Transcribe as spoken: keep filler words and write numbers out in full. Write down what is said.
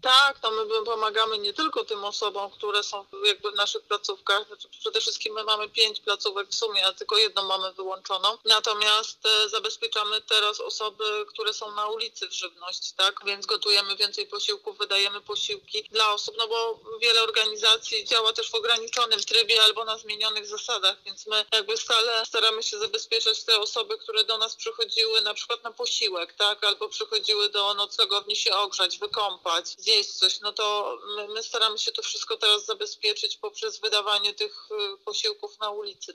Tak, no my pomagamy nie tylko tym osobom, które są jakby w naszych placówkach. Znaczy przede wszystkim my mamy pięć placówek w sumie, a tylko jedną mamy wyłączoną. Natomiast e, zabezpieczamy teraz osoby, które są na ulicy w żywność, tak? Więc gotujemy więcej posiłków, wydajemy posiłki dla osób, no bo wiele organizacji działa też w ograniczonym trybie albo na zmienionych zasadach, więc my jakby stale staramy się zabezpieczać te osoby, które do nas przychodziły na przykład na posiłek, tak? Albo przychodziły do noclegowni się ogrzać, wykąpać, zjeść coś, no to my, my staramy się to wszystko teraz zabezpieczyć poprzez wydawanie tych y, posiłków na ulicy.